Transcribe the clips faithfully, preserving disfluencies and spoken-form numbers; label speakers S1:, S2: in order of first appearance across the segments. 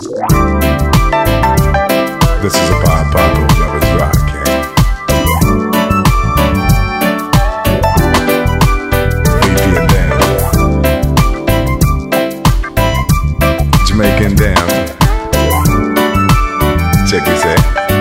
S1: This is a Bob Papa of Lovers Rock, eh? Fijian dance, Jamaican dance. Check this out.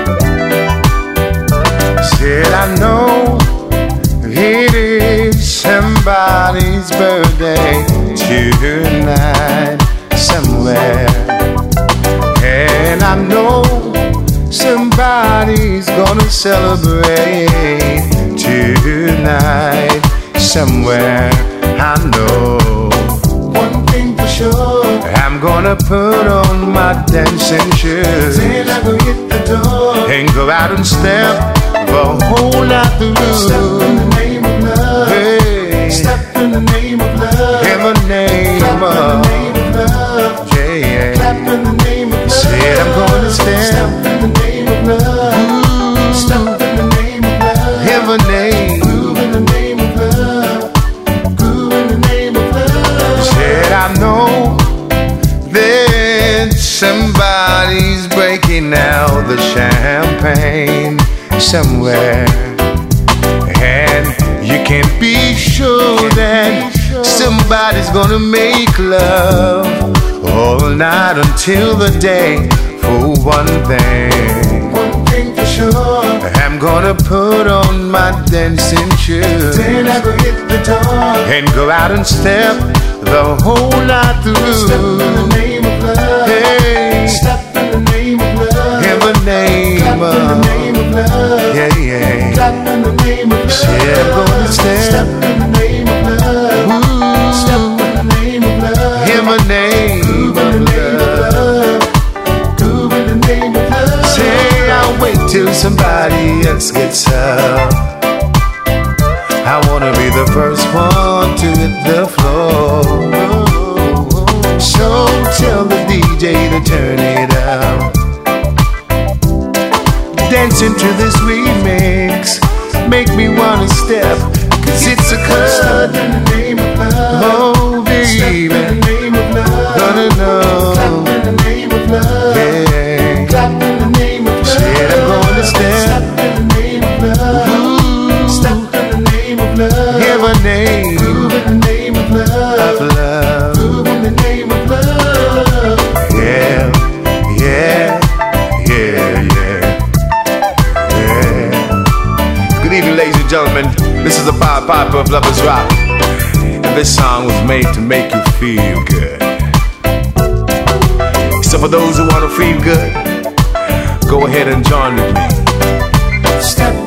S1: Said I know it is somebody's birthday tonight somewhere, and I know somebody's gonna celebrate tonight somewhere. I know one thing for sure, I'm gonna put on my dancing shoes, then I go hit the door and go out and step the whole night through. Step in the name of love, hey. Step in the name of love, in the name of love, yeah, yeah. Clap in the name of love. Said I'm gonna step, step in the name of love. Ooh. Step in the name of love, in the name, groove in the name of love, groove in the name of love. Said I know that somebody's breaking out the champagne somewhere, and you can be sure that somebody's gonna make love all night until the day. For one thing, one thing for sure, I'm gonna put on my dancing shoes, then I go hit the door and go out and step the whole night through. Step in the name of love, hey. Step in the name of love, in the name of love, yeah, yeah. Clap in the name of love. Yeah, I'm gonna step, step in the name of love. Ooh. Step in the name of love, in the name of love, groove in the name of love. Say I'll wait till somebody else gets up. I wanna be the first one to hit the floor. So tell the D J to turn it up. Dancing to this remix make me wanna step, cause it's a club. Step in the name of love, oh baby, step in the name of love, gonna know. Clap in the name of love, yeah. Clap in the name of love. Said I'm gonna step, step in the name of love. Ooh. Step in the name of love, give a name, groove in the name of love, of love, groove in the name of love. Yeah, yeah, yeah, yeah. Good evening, ladies and gentlemen. This is the Bob Piper of Lovers Rock, and this song was made to make you feel good. So for those who want to feel good, go ahead and join with me. Step